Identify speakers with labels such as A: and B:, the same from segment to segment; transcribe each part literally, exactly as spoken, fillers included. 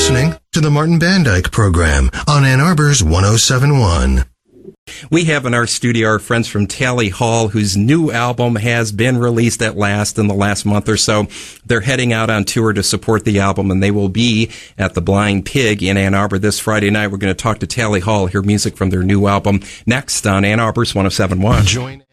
A: listening to the Martin Van Dyke program on Ann Arbor's one oh seven point one.
B: We have in our studio our friends from Tally Hall, whose new album has been released at last in the last month or so. They're heading out on tour to support the album, and they will be at the Blind Pig in Ann Arbor this Friday night. We're going to talk to Tally Hall, hear music from their new album next on Ann Arbor's one oh seven point one.
A: Join.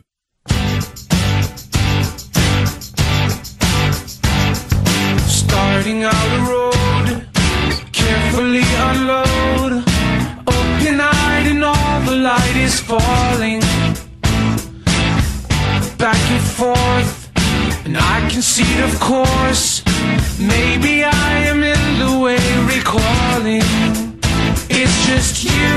C: Starting out the road, carefully unload, open-eyed and all the light is falling, back and forth, and I can see it, of course, maybe I am in the way recalling, it's just you.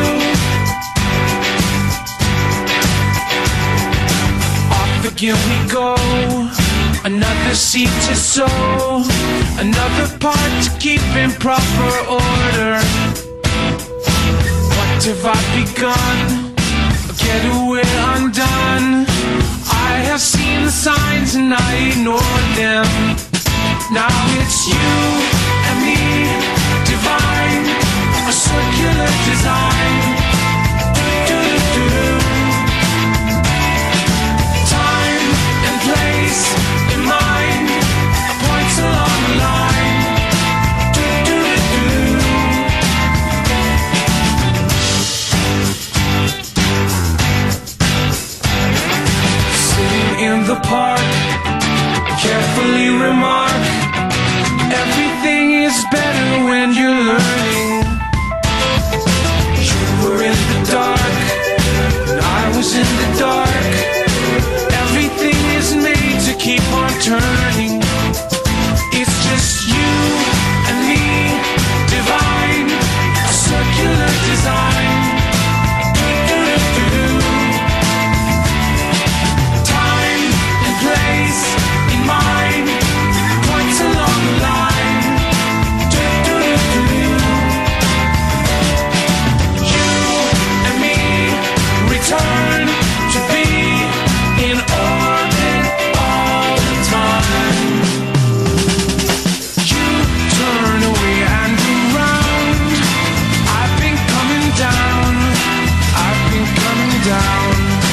C: Off again we go, another seed to sow, another part to keep in proper order. What have I begun? A getaway undone. I have seen the signs and I ignored them. Now it's you and me, divine, a circular design. Do-do-do-do. Time and place in mind, points along the line. Do-do-do-do. Sitting in the park, carefully remark, everything is better when you're learning. You were in the dark, and I was in the dark. Everything is made to keep on turning. It's just you and me, divine, a circular design. Do-do-do-do. Time and place in mind, points along the line. Do-do-do-do. You and me return to be in orbit all the time. You turn away and around. I've been coming down. I've been coming down.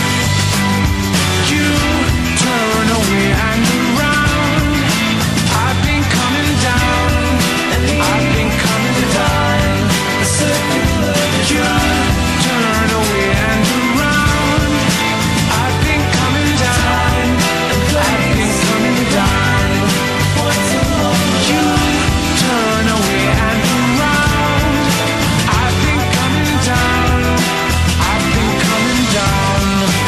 C: You turn away and around. I've been coming down. I've been coming down. You turn away and around. I've been coming down. I've been coming down. You turn away and around. I've been coming down. I've been coming down.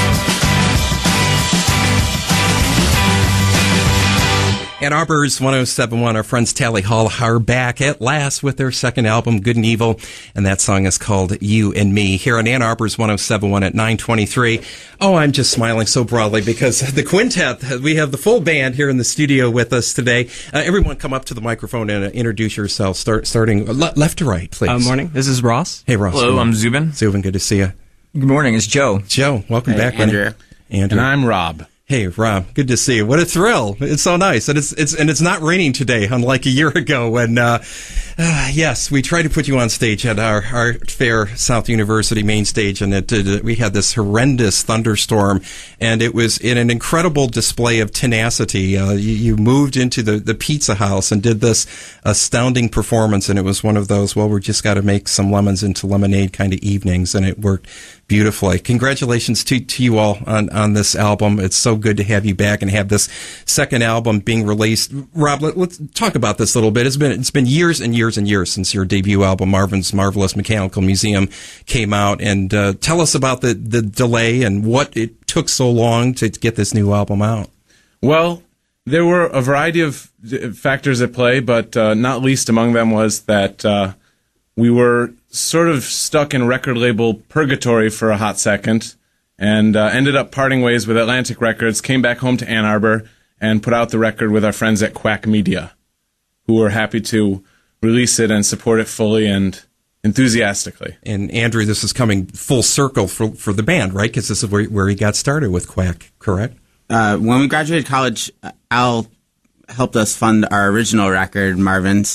B: Ann Arbor's one oh seven point one, our friends Tally Hall are back at last with their second album, Good and Evil, and that song is called You and Me, here on Ann Arbor's one oh seven point one at nine twenty-three. Oh, I'm just smiling so broadly because the quintet, we have the full band here in the studio with us today. Uh, everyone come up to the microphone and uh, introduce yourself, start, starting le- left to right, please.
D: Uh, morning, this is Ross.
B: Hey, Ross.
D: Hello, I'm Zubin.
B: Zubin, good to see you.
D: Good morning, it's Joe.
B: Joe, welcome
E: Hey,
B: back.
E: Andrew.
B: buddy. Andrew.
E: And I'm Rob.
B: Hey, Rob, good to see you. What a thrill. It's so nice. And it's, it's, and it's not raining today, unlike a year ago when, uh, uh yes, we tried to put you on stage at our Art Fair South University main stage, and it, it, we had this horrendous thunderstorm, and it was in an incredible display of tenacity. Uh, you, you moved into the, the pizza house and did this astounding performance, and it was one of those, well, we just got to make some lemons into lemonade kind of evenings, and it worked beautifully. Congratulations to, to you all on, on this album. It's so good to have you back and have this second album being released. Rob, let, let's talk about this a little bit. It's been, it's been years and years and years since your debut album, Marvin's Marvelous Mechanical Museum, came out. And uh, tell us about the, the delay and what it took so long to get this new album out.
E: Well, there were a variety of factors at play, but uh, not least among them was that uh, we were sort of stuck in record label purgatory for a hot second, and uh, ended up parting ways with Atlantic Records, came back home to Ann Arbor, and put out the record with our friends at Quack Media, who were happy to release it and support it fully and enthusiastically.
B: And Andrew, this is coming full circle for, for the band, right? Because this is where, where he got started with Quack, correct?
F: Uh, when we graduated college, Al helped us fund our original record, Marvin's.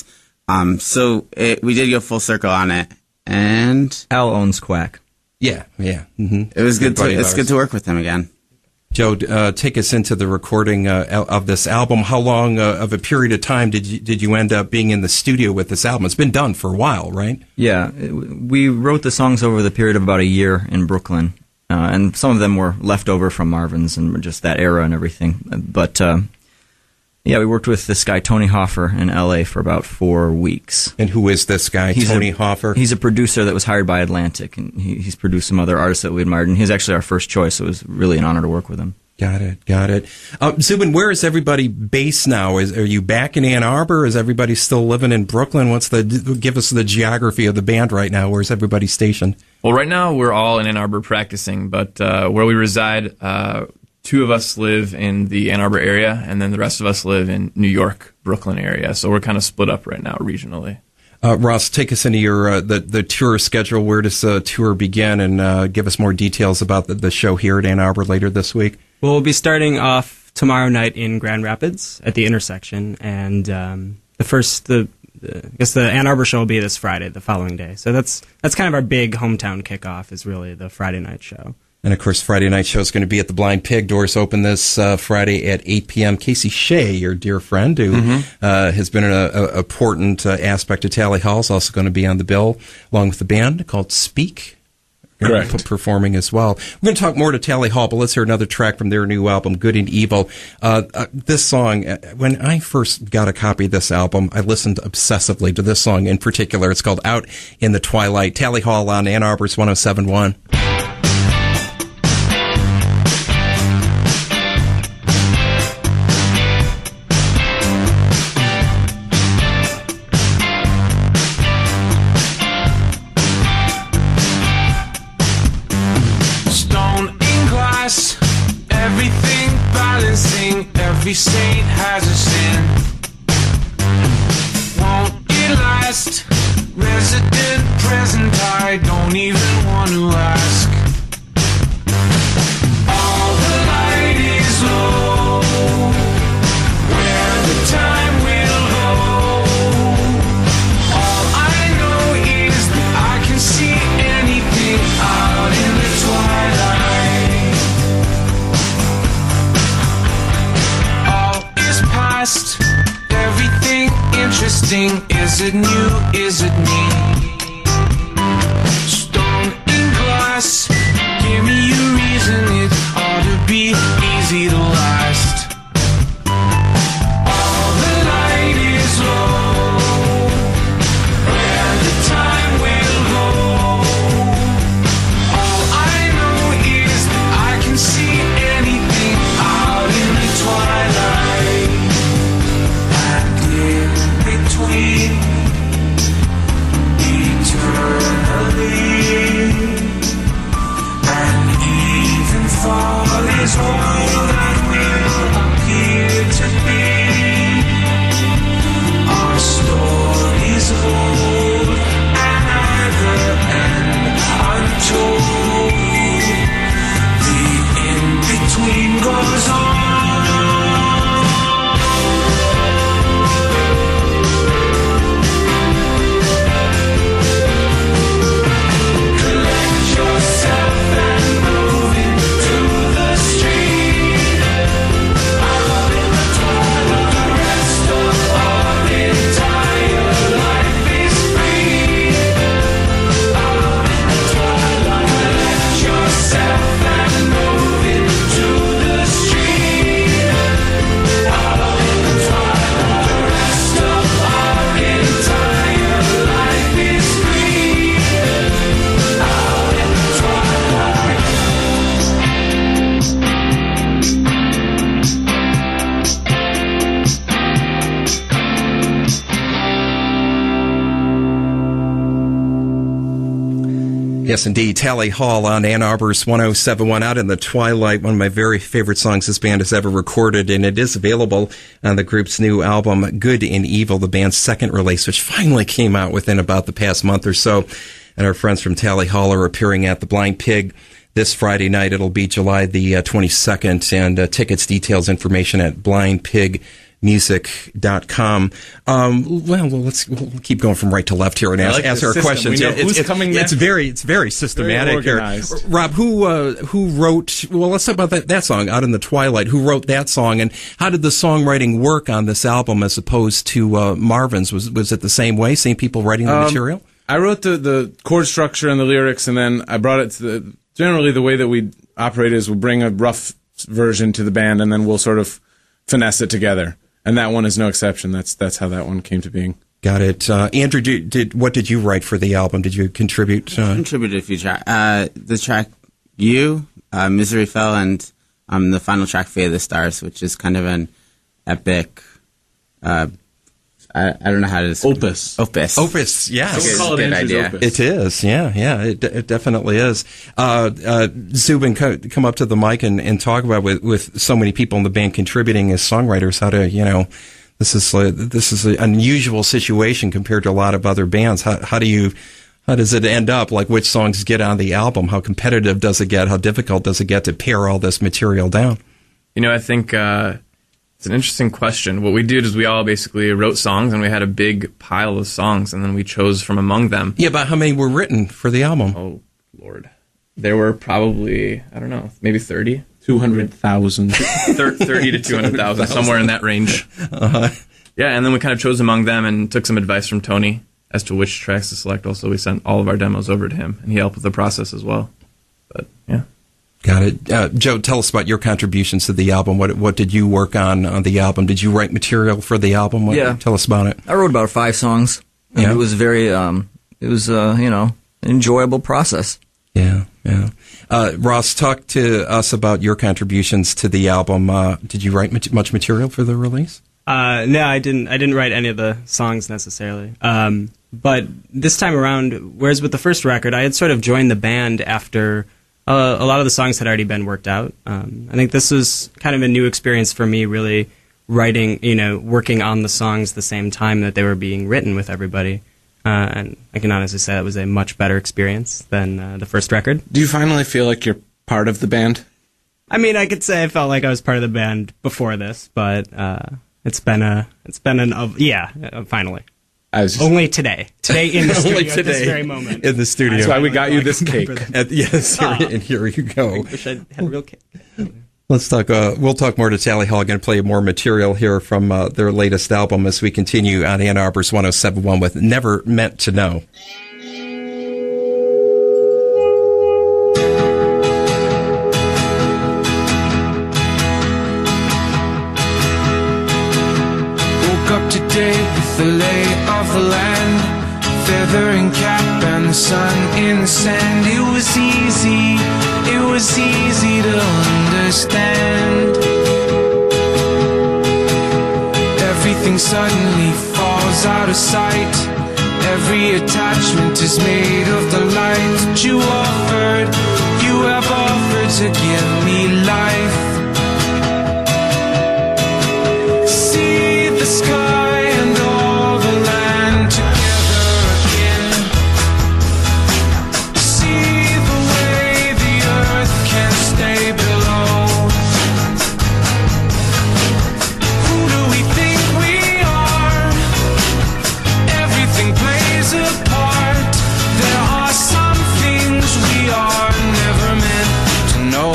F: Um, so it, we did go full circle on it, and
D: Al owns Quack.
B: Yeah, yeah. Mm-hmm.
F: it was good. To,
B: buddy of
F: it's
B: ours.
F: good to work with him again.
B: Joe, uh, take us into the recording uh, al- of this album. How long uh, of a period of time did you did you end up being in the studio with this album? It's been done for a while, right?
D: Yeah, it- we wrote the songs over the period of about a year in Brooklyn, uh, and some of them were left over from Marvin's and just that era and everything. But um, yeah, we worked with this guy Tony Hoffer in L A for about four weeks.
B: And who is this guy,
D: He's
B: Tony
D: a,
B: Hoffer?
D: He's a producer that was hired by Atlantic, and he, he's produced some other artists that we admired, and he's actually our first choice, so it was really an honor to work with him.
B: Got it, got it. Uh, Zubin, where is everybody based now? Is Are you back in Ann Arbor? Is everybody still living in Brooklyn? What's the give us the geography of the band right now? Where's everybody stationed?
G: Well, right now we're all in Ann Arbor practicing, but uh, where we reside, uh, two of us live in the Ann Arbor area, and then the rest of us live in New York, Brooklyn area. So we're kind of split up right now regionally.
B: Uh, Ross, take us into your uh, the the tour schedule. Where does the tour begin, and uh, give us more details about the, the show here at Ann Arbor later this week.
H: Well, we'll be starting off tomorrow night in Grand Rapids at the intersection, and um, the first the, the I guess the Ann Arbor show will be this Friday, the following day. So that's that's kind of our big hometown kickoff, is really the Friday night show.
B: And, of course, Friday night show is going to be at the Blind Pig. Doors open this uh, Friday at eight p.m. Casey Shea, your dear friend, who mm-hmm. uh, has been an a, important uh, aspect of Tally Hall, is also going to be on the bill, along with the band called Speak.
E: Correct.
B: P- performing as well. We're going to talk more to Tally Hall, but let's hear another track from their new album, Good and Evil. Uh, uh, this song, uh, when I first got a copy of this album, I listened obsessively to this song in particular. It's called Out in the Twilight. Tally Hall on Ann Arbor's one oh seven point one.
C: Every saint has a sin. Won't it last? Resident, present, I don't even want to ask. All the light is low, where the time will go. All I know is that I can see anything out in the twilight. Everything interesting. Is it new? Is it me? Stone and glass. Give me a reason. It ought to be easy to last. All the light is low, where the time will go. All I know is that I can see anything out in the twilight. Between eternally and even fall is all that will appear to be. Our story's old and either end untold. The in-between goes on.
B: Yes, indeed. Tally Hall on Ann Arbor's one oh seven point one, Out in the Twilight, one of my very favorite songs this band has ever recorded, and it is available on the group's new album, Good and Evil, the band's second release, which finally came out within about the past month or so. And our friends from Tally Hall are appearing at the Blind Pig this Friday night. It'll be July the uh, twenty-second, and uh, tickets, details, information at blind pig music dot com. Um, well, well, let's we'll keep going from right to left here and
E: I
B: ask,
E: like
B: ask
E: the
B: our
E: system.
B: questions.
E: We know
B: Yeah, it's,
E: who's
B: it's,
E: coming
B: it's
E: next.
B: very, it's very systematic
E: Very
B: here.
E: organized.
B: Rob, who uh, who wrote? Well, let's talk about that, that song, "Out in the Twilight." Who wrote that song, and how did the songwriting work on this album as opposed to uh, Marvin's? Was was it the same way? Same people writing the
E: Um,
B: material?
E: I wrote the, the chord structure and the lyrics, and then I brought it to the. Generally, the way that we operate is we'll bring a rough version to the band, and then we'll sort of finesse it together. And that one is no exception. That's that's how that one came to being.
B: Got it. Uh, Andrew, did, did what did you write for the album? Did you contribute? Uh,
F: Contributed a few tracks. Uh, the track "You," uh, "Misery Fell," and um, the final track "Fate of the Stars," which is kind of an epic. Uh, I, I don't know how to describe
E: Opus.
F: Opus.
B: Opus, yes.
F: Okay,
E: We'll call
F: it's a
E: it
F: good
E: Andrew's
F: idea.
E: Opus.
B: It is, yeah, yeah, it, it definitely is. Uh, uh, Zubin, co- come up to the mic and, and talk about with, with so many people in the band contributing as songwriters, how to, you know, this is uh, this is an unusual situation compared to a lot of other bands. How, how do you, how does it end up? Like, which songs get on the album? How competitive does it get? How difficult does it get to pare all this material down?
G: You know, I think uh, it's an interesting question. What we did is we all basically wrote songs, and we had a big pile of songs, and then we chose from among them.
B: Yeah, but how many were written for the album?
G: Oh, Lord. There were probably, I don't know, maybe thirty?
E: Two hundred thousand.
G: Thir- thirty to two hundred thousand, somewhere in that range.
B: Uh-huh.
G: Yeah, and then we kind of chose among them and took some advice from Tony as to which tracks to select. Also, we sent all of our demos over to him, and he helped with the process as well. But, yeah.
B: Got it. Uh, Joe, tell us about your contributions to the album. What what did you work on on the album? Did you write material for the album? What,
D: Yeah.
B: Tell us about it.
D: I wrote about five songs. And
B: Yeah.
D: It was very, um, it was, uh, you know, an enjoyable process.
B: Yeah, yeah. Uh, Ross, talk to us about your contributions to the album. Uh, did you write mat- much material for the release?
H: Uh, no, I didn't. I didn't write any of the songs necessarily. Um, but this time around, whereas with the first record, I had sort of joined the band after uh, a lot of the songs had already been worked out. Um, I think this was kind of a new experience for me, really writing, you know, working on the songs the same time that they were being written with everybody. Uh, and I can honestly say that was a much better experience than uh, the first record.
E: Do you finally feel like you're part of the band?
H: I mean, I could say I felt like I was part of the band before this, but uh, it's been a, it's been an, uh, yeah, uh, finally.
E: I was just,
H: Only today. Today in the
B: Only
H: studio at this
B: today.
H: very moment.
B: In the studio.
E: that's why we got you
H: I
E: this cake.
H: remember that.
B: At, yes, here,
H: Aw.
B: and here you go.
H: Wish I had a real cake.
B: Let's talk. Uh, we'll talk more to Tally Hall. Going to play more material here from uh, their latest album as we continue on Ann Arbor's one oh seven point one with "Never Meant to Know."
C: Woke up today with the lay of the land, feather and cap and the sun in the sand. It was easy, it was easy to understand. Everything suddenly falls out of sight. Every attachment is made of the light that you offered. You have offered to give me life. See the sky and all the land together again. See the way the earth can stay below. Who do we think we are? Everything plays a part. There are some things we are never meant to know.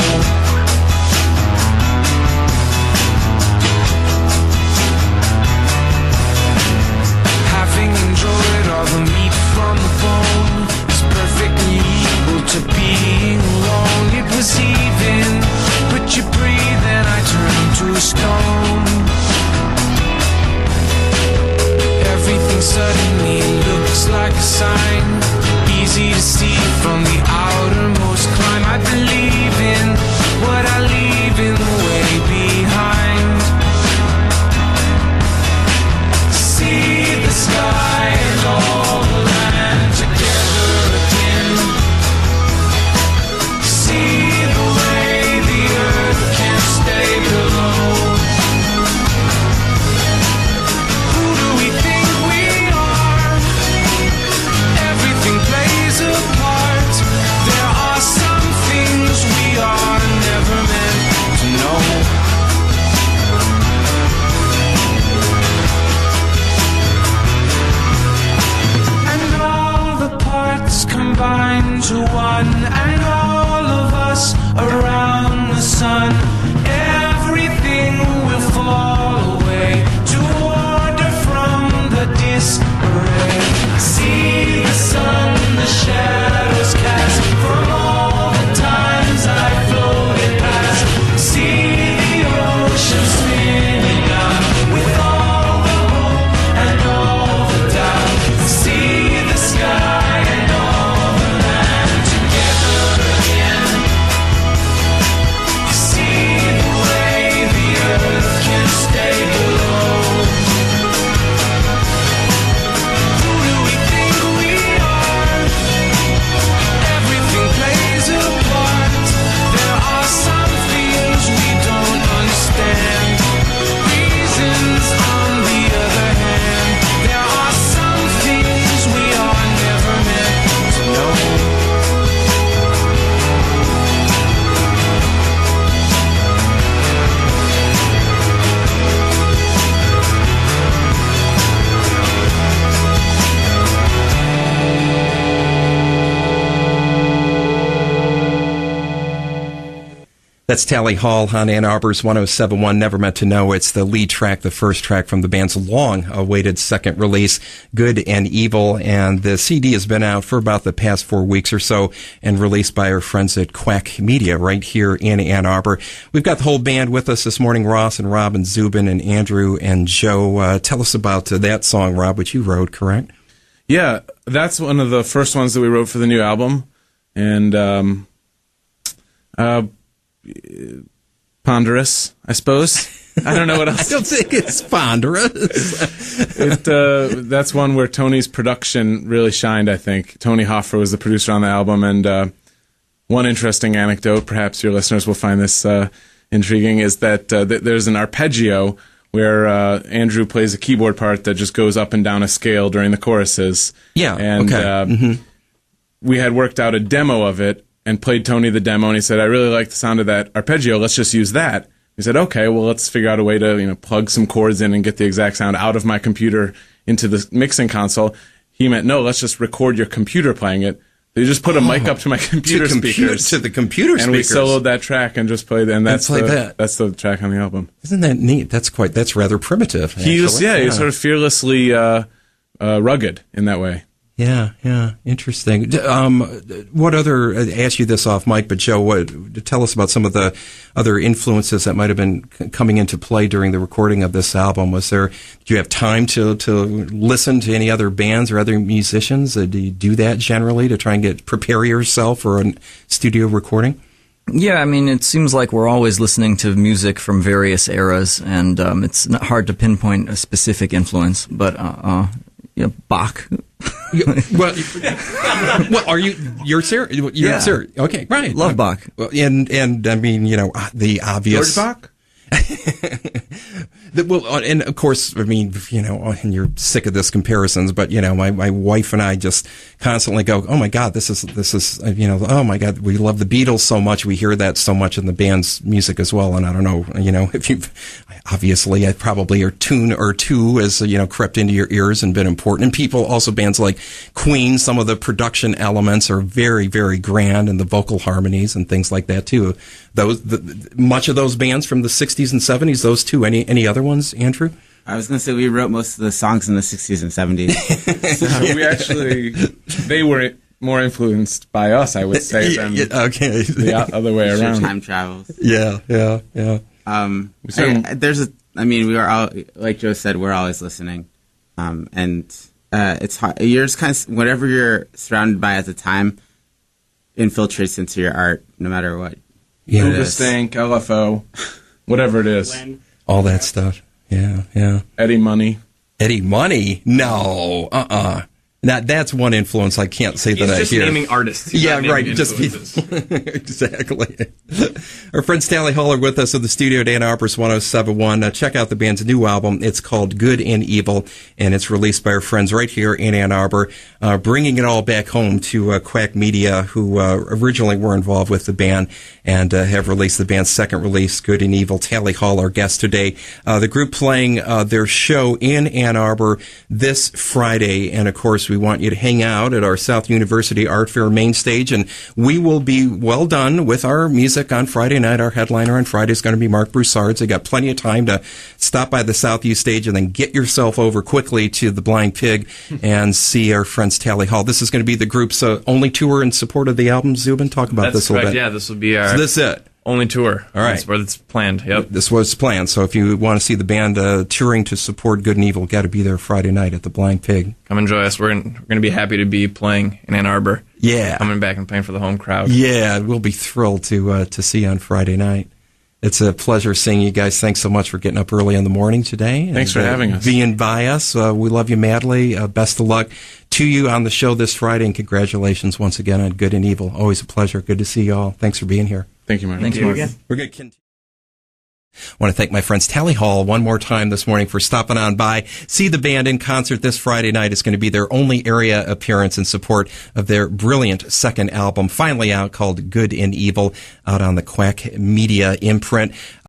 C: Having enjoyed all the meat from the bone is perfectly equal to being alone. It was even, but you breathe and I turn to stone. Everything suddenly looks like a sign, easy to see from the outermost climb. I believe in what I leave in the way behind. See the sky and all the land together again. See the way the earth can stay below. Who do we think we are? Every one and all of us around the sun. Everything will fall away to wander from the disarray. I see the sun, the shadows cast from all the times I floated past. See the ocean spinning out with all the hope and all the doubt. See the sky and all the land together again. See the way the earth can stay below. Who do we think we are? Everything plays a part. There are some things we don't understand. Reasons on the other hand. There are some things we are never meant to know.
B: That's Tally Hall on Ann Arbor's one oh seven point one, Never Meant to Know. It's the lead track, the first track from the band's long-awaited second release, Good and Evil, and the C D has been out for about the past four weeks or so and released by our friends at Quack Media right here in Ann Arbor. We've got the whole band with us this morning, Ross and Rob and Zubin and Andrew and Joe. Uh, tell us about uh, that song, Rob, which you wrote, correct?
E: Yeah, that's one of the first ones that we wrote for the new album, and um, uh, ponderous, I suppose. I don't know what else.
B: I don't think it's ponderous.
E: it, uh, that's one where Tony's production really shined, I think. Tony Hoffer was the producer on the album, and uh, one interesting anecdote, perhaps your listeners will find this uh, intriguing, is that uh, th- there's an arpeggio where uh, Andrew plays a keyboard part that just goes up and down a scale during the choruses.
B: Yeah,
E: and
B: okay.
E: uh,
B: mm-hmm.
E: we had worked out a demo of it and played Tony the demo, and he said, I really like the sound of that arpeggio, let's just use that. He said, okay, well, let's figure out a way to, you know, plug some chords in and get the exact sound out of my computer into the mixing console. He meant, no, let's just record your computer playing it. They just put a oh, mic up to my computer
B: to
E: speakers.
B: To the computer
E: and
B: speakers.
E: And we soloed that track and just played, and that's,
B: and
E: the,
B: that.
E: that's the track on the album.
B: Isn't that neat? That's quite, that's rather primitive.
E: He was, yeah, yeah, he was sort of fearlessly uh, uh, rugged in that way.
B: Yeah, yeah, interesting. Um, what other? I asked you this off mic, but Joe, what, tell us about some of the other influences that might have been c- coming into play during the recording of this album. Was there? Did you have time to to listen to any other bands or other musicians? Uh, do you do that generally to try and get prepare yourself for a studio recording?
D: Yeah, I mean, it seems like we're always listening to music from various eras, and um, it's not hard to pinpoint a specific influence, but uh, uh, you know, Bach.
B: well, well, are you? You're serious? You're
D: yeah.
B: serious? Okay, right.
D: Love Bach.
B: Well, and and I mean, you know, the obvious.
E: George Bach.
B: the, well, and of course, I mean, you know, and you're sick of this comparisons, but you know, my, my wife and I just constantly go, "Oh my God, this is this is you know, oh my God, we love the Beatles so much. We hear that so much in the band's music as well." And I don't know, you know, if you've obviously, I probably a tune or two has you know crept into your ears and been important. And people also bands like Queen, some of the production elements are very very grand, and the vocal harmonies and things like that too. Those the, much of those bands from the sixties and seventies, those two. Any any other ones, Andrew?
F: I was going to say we wrote most of the songs in the sixties and seventies.
E: So we actually, they were more influenced by us, I would say, than
B: yeah, okay.
E: the other way
F: Sure,
E: around.
F: time travels.
B: Yeah, yeah, yeah.
F: Um, I, there's a, I mean, we are all, like Joe said, we're always listening, um, and uh, it's hard. You're just kind of whatever you're surrounded by at the time infiltrates into your art, no matter what.
B: Yeah,
E: Uga Stank, L F O, whatever it is.
H: When,
B: all that stuff. Yeah, yeah.
E: Eddie Money.
B: Eddie Money? No, uh, uh-uh. uh. That that's one influence I can't say
G: He's
B: that I
G: just
B: hear.
G: naming artists. He's
B: yeah,
G: not
B: right.
G: naming
B: Just be, exactly. Our friend Stanley Hall are with us at the studio at Ann Arbor's one oh seven point one. Uh, check out the band's new album. It's called Good and Evil, and it's released by our friends right here in Ann Arbor, uh, bringing it all back home to uh, Quack Media, who uh, originally were involved with the band and uh, have released the band's second release, Good and Evil. Tally Hall, our guest today. Uh, the group playing uh, their show in Ann Arbor this Friday, and of course we We want you to hang out at our South University Art Fair main stage, and we will be well done with our music on Friday night. Our headliner on Friday is going to be Mark Broussard, so you got plenty of time to stop by the Southview stage and then get yourself over quickly to the Blind Pig and see our friends Tally Hall. This is going to be the group's uh, only tour in support of the album. Zubin, talk about
G: That's
B: this a
G: correct.
B: little bit.
G: Yeah, this will be our
B: So this is it.
G: only tour.
B: All right.
G: That's where it's planned. Yep.
B: This was planned. So if you want to see the band uh, touring to support Good and Evil, got to be there Friday night at the Blind Pig.
G: Come enjoy us. We're, in, we're going to be happy to be playing in Ann Arbor.
B: Yeah.
G: Coming back and playing for the home crowd.
B: Yeah, we'll be thrilled to uh, to see you on Friday night. It's a pleasure seeing you guys. Thanks so much for getting up early in the morning today.
E: Thanks
B: and,
E: for
B: uh,
E: having us.
B: Being by us. Uh, we love you madly. Uh, best of luck to you on the show this Friday, and congratulations once again on Good and Evil. Always a pleasure. Good to see you all. Thanks for being here.
E: Thank you, Mark.
D: Thanks, Mark.
B: We're going to continue. I want to thank my friends Tally Hall one more time this morning for stopping on by. See the band in concert this Friday night. It's going to be their only area appearance in support of their brilliant second album, finally out, called Good and Evil, out on the Quack Media imprint.